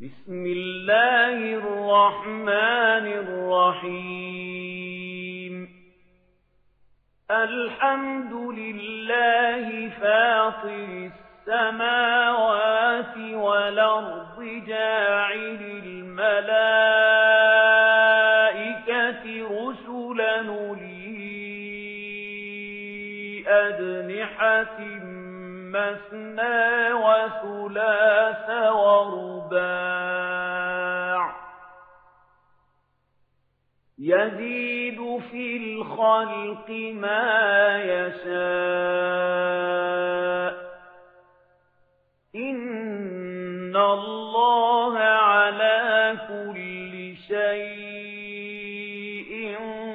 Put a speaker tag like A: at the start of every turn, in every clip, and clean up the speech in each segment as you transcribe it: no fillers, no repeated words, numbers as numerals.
A: بسم الله الرحمن الرحيم الحمد لله فاطر السماوات والأرض جاعل الملائكة رسلا أولي أجنحة مثنى وثلاث ورباع يزيد في الخلق ما يشاء إن الله على كل شيء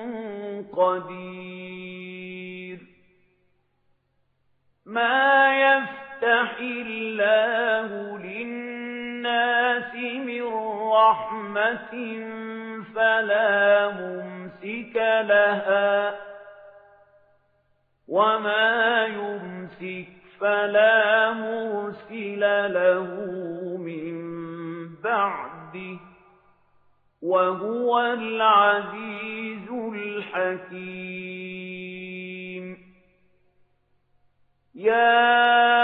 A: قدير ما يفتح الله للناس من رحمة فلا ممسك لها وما يمسك فلا مرسل له من بعده وهو العزيز الحكيم يا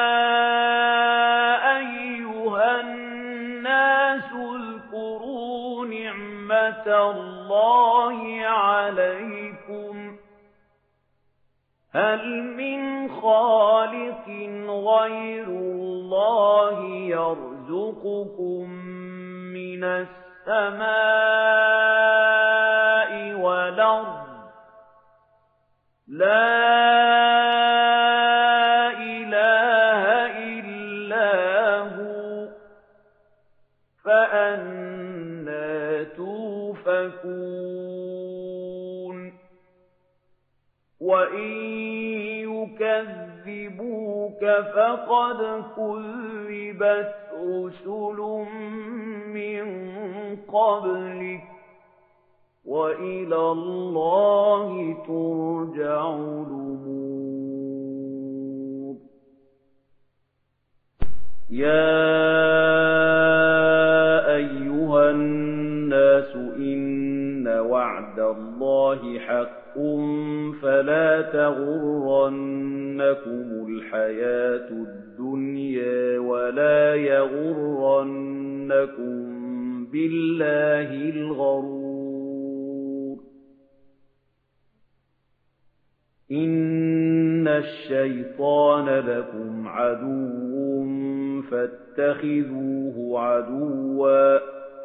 A: أيها الناس اذكروا نعمة الله عليكم هل من خالق غير الله يرزقكم من السماء والأرض لا فأنى توفكون وإن يكذبوك فقد كذبت رسل من قبلك وإلى الله ترجع الأمور يا أيها الناس إن وعد الله حق فلا تغرنكم الحياة الدنيا ولا يغرنكم بالله الغرور إن الشيطان لكم عدو فاتخذوه عدوا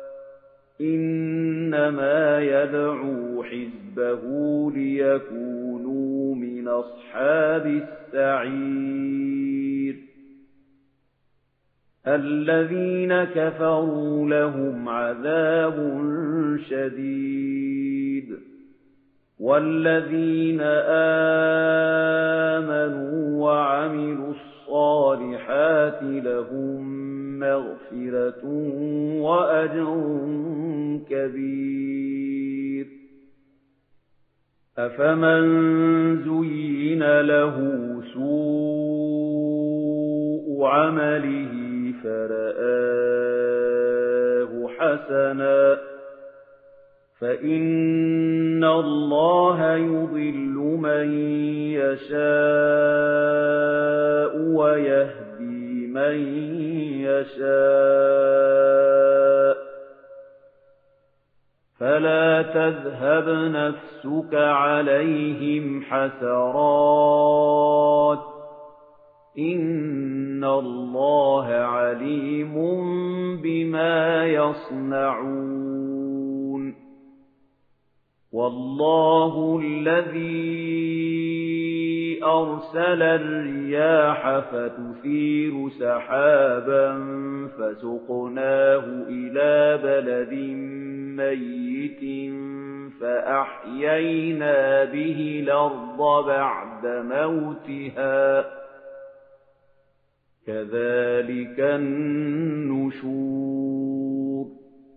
A: إنما يدعو حزبه ليكونوا من أصحاب السعير الذين كفروا لهم عذاب شديد والذين آمنوا وعملوا الصالحات لهم مغفرة وأجر كبير أفمن زين له سوء عمله فرآه حسنا فإن الله يضل من يشاء ويهدي من يشاء فلا تذهب نفسك عليهم حسرات إن الله عليم بما يصنعون والله الذي أرسل الرياح فتثير سحابا فسقناه إلى بلد ميت فأحيينا به الأرض بعد موتها كذلك النشور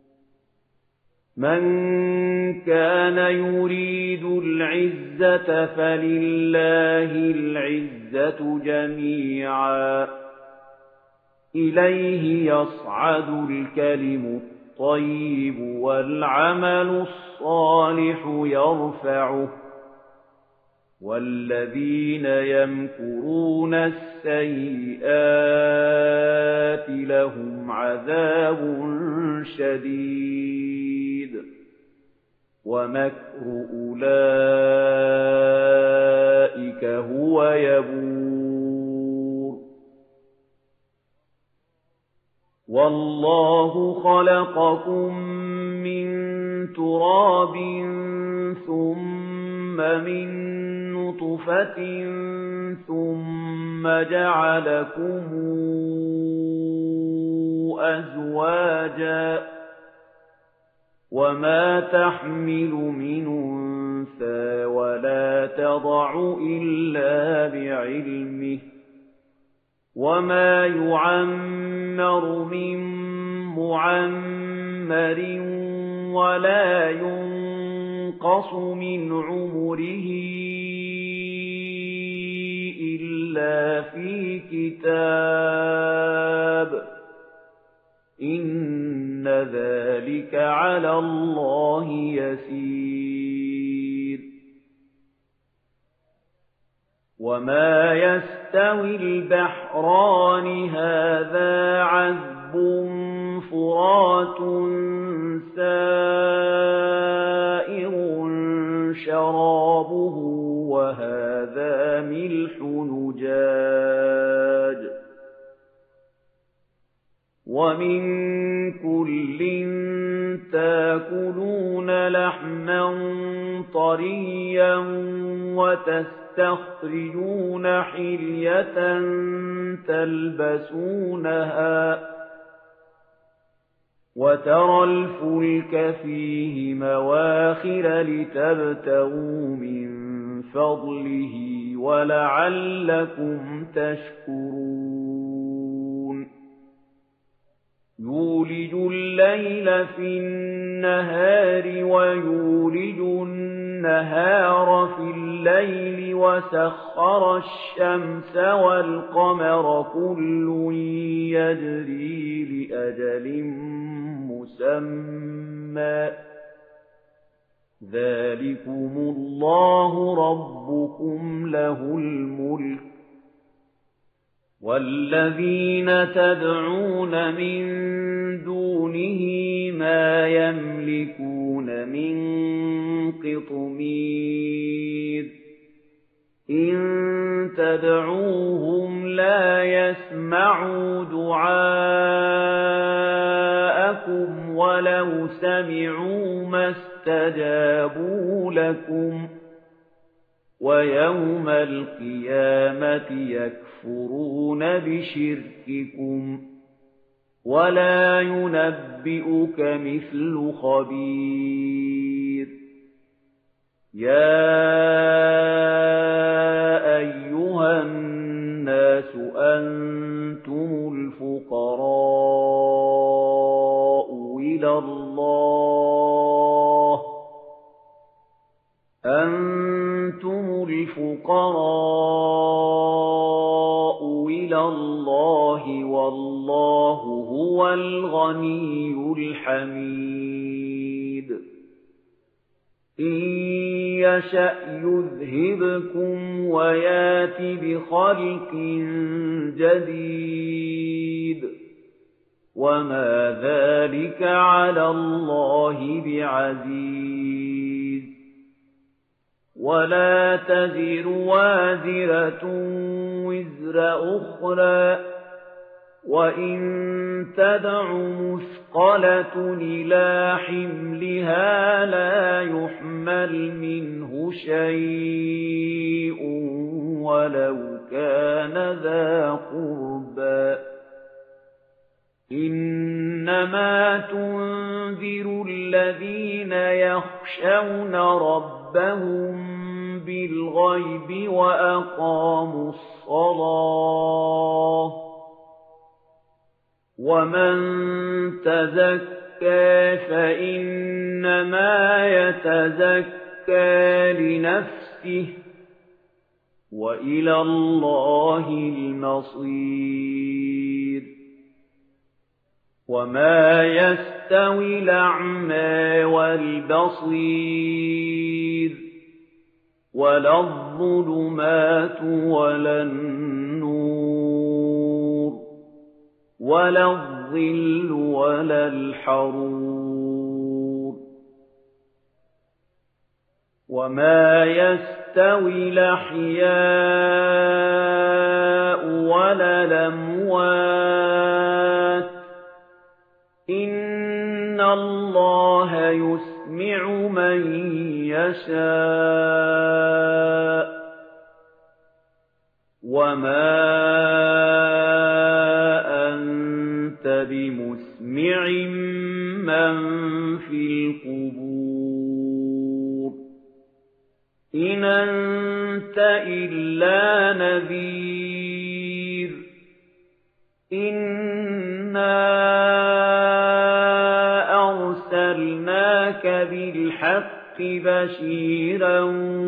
A: من كان يريد العزة فلله العزة جميعا إِلَيْهِ يَصْعَدُ الْكَلِمُ الطَّيِّبُ وَالْعَمَلُ الصَّالِحُ يَرْفَعُهُ وَالَّذِينَ يَمْكُرُونَ السَّيِّئَاتِ لَهُمْ عَذَابٌ شَدِيدٌ وَمَكْرُ أُولَئِكَ هُوَ يَبُورُ وَاللَّهُ خَلَقَكُم مِّن تُرَابٍ ثُمَّ مِن نُّطْفَةٍ ثُمَّ جَعَلَكُمْ أَزْوَاجًا وَمَا تَحْمِلُ مِنْ أُنثَىٰ وَلَا تَضَعُ إِلَّا بِعِلْمِهِ وَمَا يُعَمَّرُ مِن مُّعَمَّرٍ وَلَا يُنقَصُ مِنْ عُمُرِهِ إِلَّا فِي كِتَابٍ إِنَّ ذَلِكَ عَلَى اللَّهِ يَسِيرٌ وَمَا يَسْتَوِي الْبَحْرَانِ هَذَا عَذْبٌ فُرَاتٌ سَائِغٌ شَرَابُهُ وَهَذَا مِلْحٌ أُجَاجٌ وَمِن كُلٍّ تَأْكُلُونَ لَحْمًا طَرِيًّا وَتَسْتَخْرِجُونَ حِلْيَةً تَلْبَسُونَهَا وَتَرَى الْفُلْكَ فِيهِ مَوَاخِرَ لِتَبْتَغُوا مِن فَضْلِهِ وَلَعَلَّكُمْ تَشْكُرُونَ يُولِجُ اللَّيْلَ فِي النَّهَارِ وَيُولِجُ النَّهَارَ فِي اللَّيْلِ وَسَخَّرَ الشَّمْسَ وَالْقَمَرَ كُلٌّ يَجْرِي لِأَجَلٍ مُّسَمًّى ذَلِكُمُ اللَّهُ رَبُّكُمْ لَهُ الْمُلْكُ وَالَّذِينَ تَدْعُونَ مِن دُونِهِ مَا يَمْلِكُونَ مِن قِطْمِيرٍ إِن تَدْعُوهُمْ لَا يَسْمَعُوا دُعَاءَكُمْ وَلَوْ سَمِعُوا مَا اسْتَجَابُوا لَكُمْ وَيَوْمَ الْقِيَامَةِ يَكْفُرُونَ بِشِرْكِكُمْ وَلَا يُنَبِّئُكَ مِثْلُ خَبِيرٍ يَا أَيُّهَا النَّاسُ أَنتُمُ الْفُقَرَاءُ إِلَى اللَّهِ أَنتُمُ الْفُقَرَاءُ إِلَى اللَّهِ وَاللَّهُ هُوَ الْغَنِيُّ الْحَمِيدُ إِن يَشَأْ يُذْهِبْكُمْ وَيَأْتِ بِخَلْقٍ جَدِيدٍ وَمَا ذَلِكَ عَلَى اللَّهِ بِعَزِيزٍ وَلَا تَزِرُ وَازِرَةٌ وِزْرَ أُخْرَى وَإِن تَدْعُ مُثْقَلَةٌ إِلَى حِمْلِهَا لَا يُحْمَلْ مِنْهُ شَيْءٌ وَلَوْ كَانَ ذَا قُرْبَى إِنَّمَا تُنذِرُ الَّذِينَ يَخْشَوْنَ رَبَّهُم بِالْغَيْبِ وَأَقَامُوا الصَّلَاةَ وَمَن تَزَكَّىٰ فَإِنَّمَا يَتَزَكَّىٰ لِنَفْسِهِ وَإِلَى اللَّهِ الْمَصِيرُ وما يستوي الأعمى والبصير ولا الظلمات ولا النور ولا الظل ولا الحرور وما يستوي الأحياء ولا الأموات إن الله يسمع من يشاء وما أنت بمسمع من في القبور إن أنت إلا نذير إنا أرسلناك بالحق بشيرا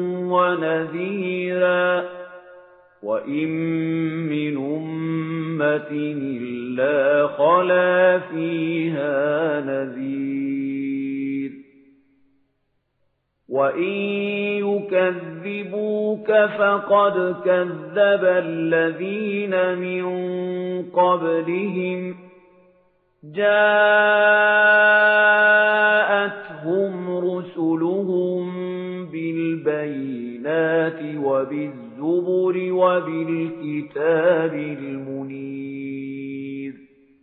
A: ونذيرا وإن من أمة إلا خلا فيها نذير وإن يكذبوك فقد كذب الذين من قبلهم جاءتهم رسلهم بالبينات وبالزبر وبالكتاب المنير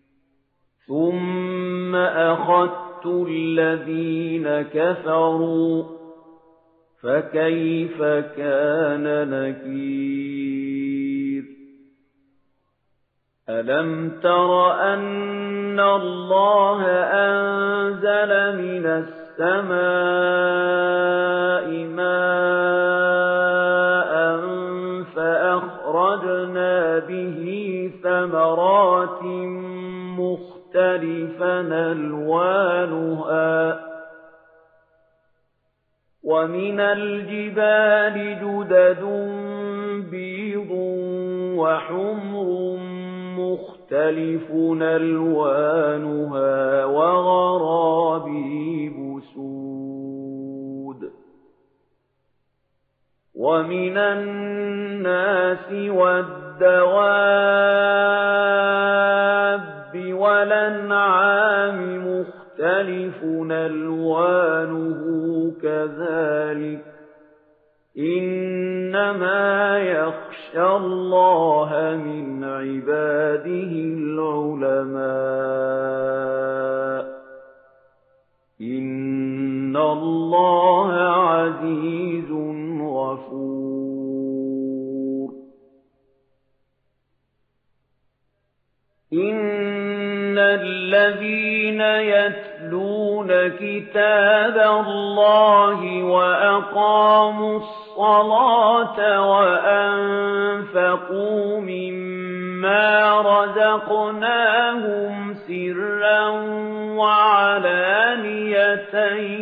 A: ثم أخذت الذين كفروا فكيف كان نكير ألم تر أن الله أنزل من السماء ماء فأخرجنا به ثمرات مختلفا ألوانها ومن الجبال جدد بيض وحمر مختلف ألوانها وغرابيب سود ومن الناس والدواب والأنعام مختلف ألوانه كذلك إنما يخشى الله من عباده العلماء إن الله عزيز غفور إن الذين يتلون كتاب الله وأقاموا الصلاة وأنفقوا مما رزقناهم سرا وعلانية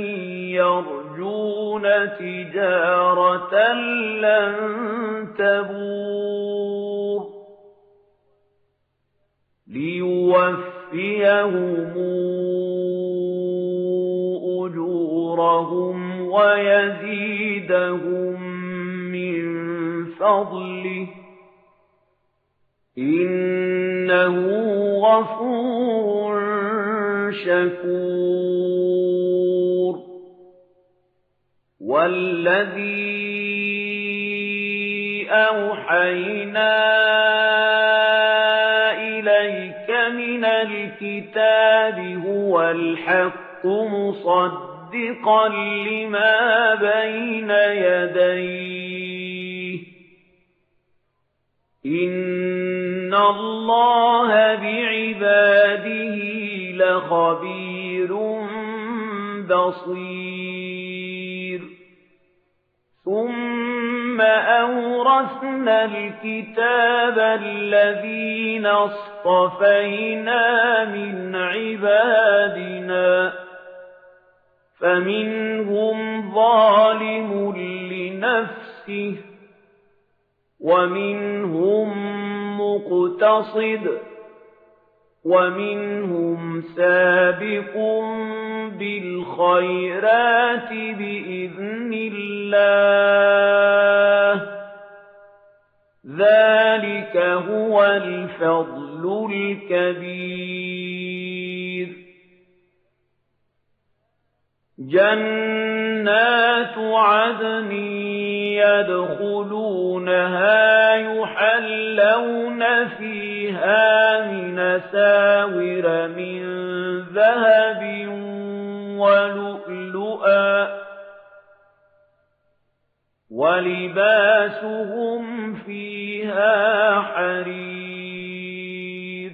A: يرجون تجارة لن تبور ليوفيهم أجورهم ويزيدهم من فضله إنه غفور شكور والذي أوحينا إليك من الكتاب هو الحق مصدقا لما بين يديه إن الله بعباده لخبير بصير ثم أورثنا الكتاب الذين اصطفينا من عبادنا فمنهم ظالم لنفسه ومنهم مقتصد ومنهم سابق بالخيرات بإذن الله ذلك هو الفضل الكبير جنات عدن يدخلونها يحلون فيها من أساور من ذهب ولؤلؤا ولباسهم فيها حرير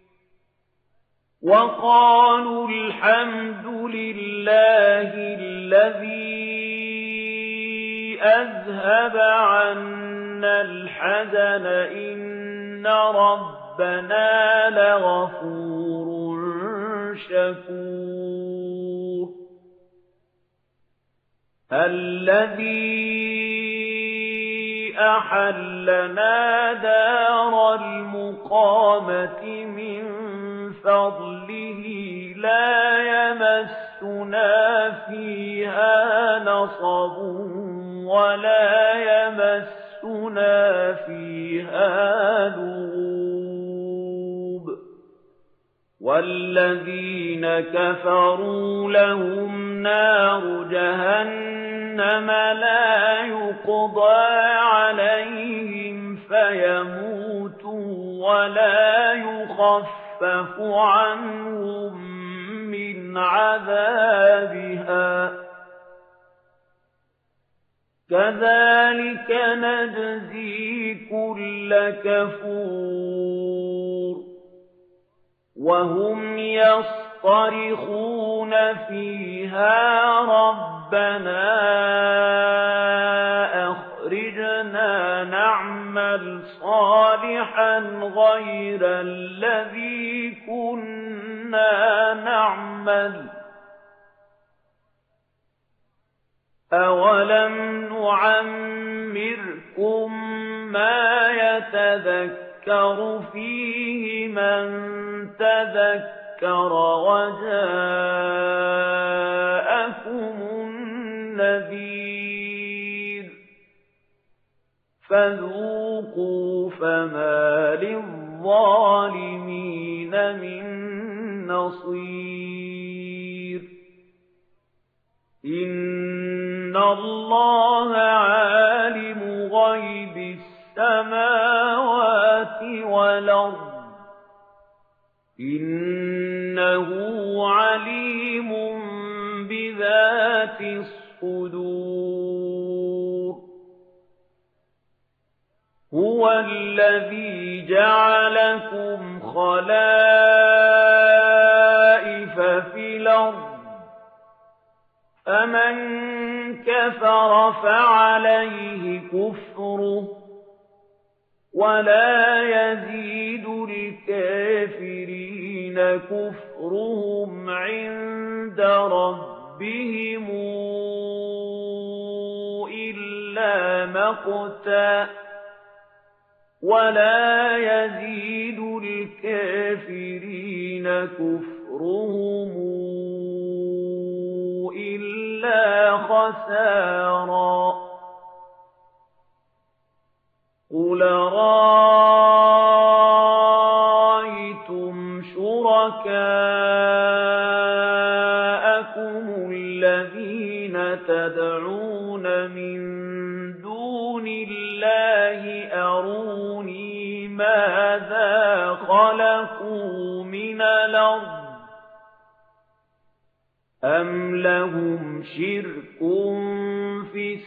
A: وقالوا الحمد لله الذي أذهب عنا الحزن إن ربنا لغفور شكور الذي أحلنا دار المقامة من فضله لا يمسنا فيها نصب ولا يمسنا فيها لغوب والذين كفروا لهم نار جهنم لا يقضى عليهم فيموتوا ولا يخفف عنهم من عذابها كذلك نجزي كل كفور وهم يصطرخون فيها ربنا أخرجنا نعمل صالحا غير الذي كنا نعمل أولم نعمركم ما يتذكر فيه من تذكر وجاءكم النذير فذوقوا فما للظالمين من نصير إن الله عالم غيب السماوات والأرض إنه عليم بذات الصدور هو الذي جعلكم خلائف في الأرض فمن كفر فعليه كفره ولا يزيد الكافرين كفرهم عند ربهم إلا مقتا ولا يزيد الكافرين كفرهم إلا خسارا قل رأيتم شركاءكم الذين تدعون من دون الله أروني ماذا خلقوا من الأرض أم لهم شرك في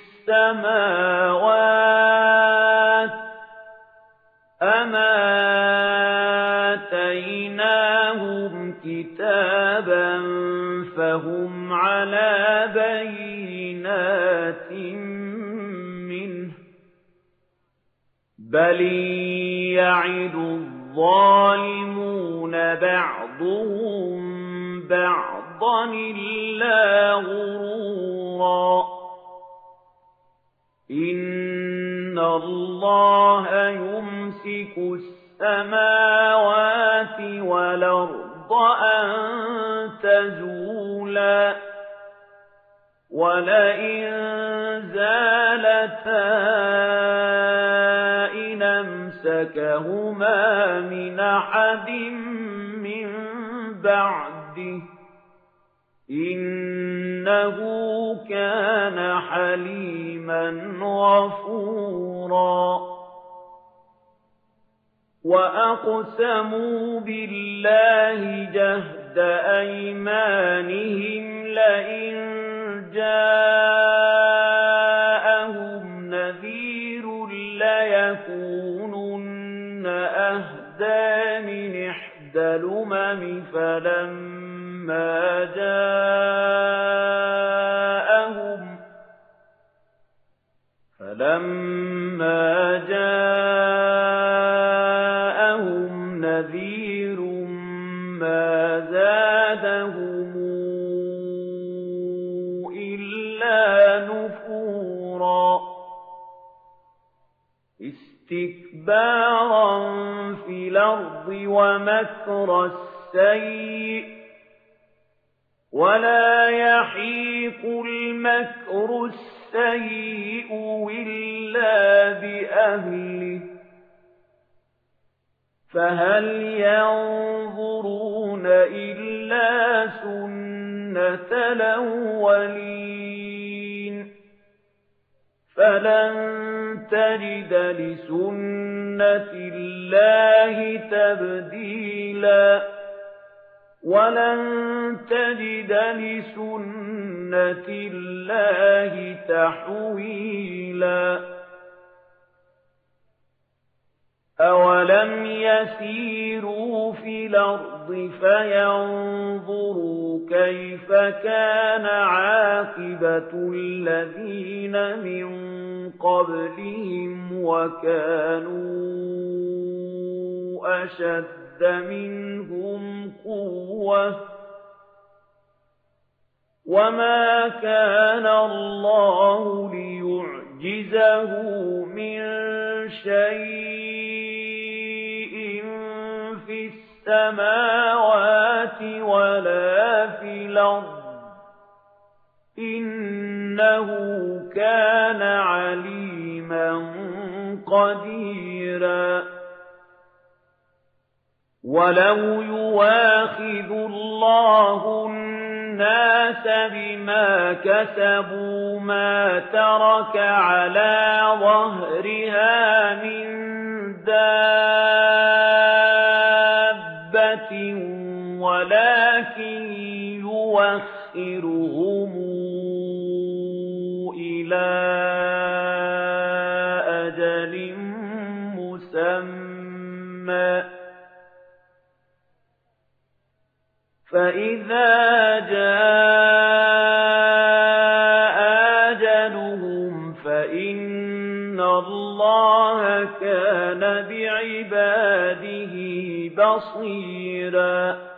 A: السماوات أم آتيناهم كتابا فهم على بينات منه بل يعد الظالمون بعضهم بعضا إلا غرورا إن الله يمسك السماوات وَالْأَرْضَ أَن تَزُولَا وَلَئِن زَالَتَا إِنْ أَمْسَكَهُمَا مِنْ أَحَدٍ مِّن بَعْدِهِ إِنَّهُ كَانَ حَلِيمًا غَفُورًا وَأَقْسَمُوا بِاللَّهِ جَهْدَ أَيْمَانِهِمْ لَئِن جَاءَهُمْ نَذِيرٌ لَّيَكُونُنَّ أَهْدَىٰ مِنْ إِحْدَى الْأُمَمِ فَلَمَّا جَاءَهُمْ نَذِيرٌ مَّا زَادَهُمْ إِلَّا نُفُورًا اسْتِكْبَارًا فِي الْأَرْضِ وَمَكْرَ السَّيِّئِ وَلَا يَحِيقُ الْمَكْرُ السَّيِّئُ إِلَّا بِأَهْلِهِ فَهَلْ يَنظُرُونَ إِلَّا سُنَّتَ الْأَوَّلِينَ فَلَن تَجِدَ لِسُنَّةِ اللَّهِ تَبْدِيلًا وَلَن تَجِدَ لِسُنَّةِ اللَّهِ تَحْوِيلًا أَوَلَمْ يَسِيرُوا فِي الْأَرْضِ فَيَنظُرُوا كَيْفَ كَانَ عَاقِبَةُ الَّذِينَ مِن قَبْلِهِمْ وَكَانُوا أَشَدَّ منهم قوة وما كان الله ليعجزه من شيء في السماوات ولا في الأرض إنه كان عليما قديرا وَلَوْ يُؤَاخِذُ اللَّهُ النَّاسَ بِمَا كَسَبُوا مَا تَرَكَ عَلَى ظَهْرِهَا مِن دَابَّةٍ وَلَكِن يُؤَخِّرُهُمْ إِلَى أَجَلٍ مُّسَمًّى فَإِذَا جَاءَ أَجَلُهُمْ فَإِنَّ اللَّهَ كَانَ بِعِبَادِهِ بَصِيرًا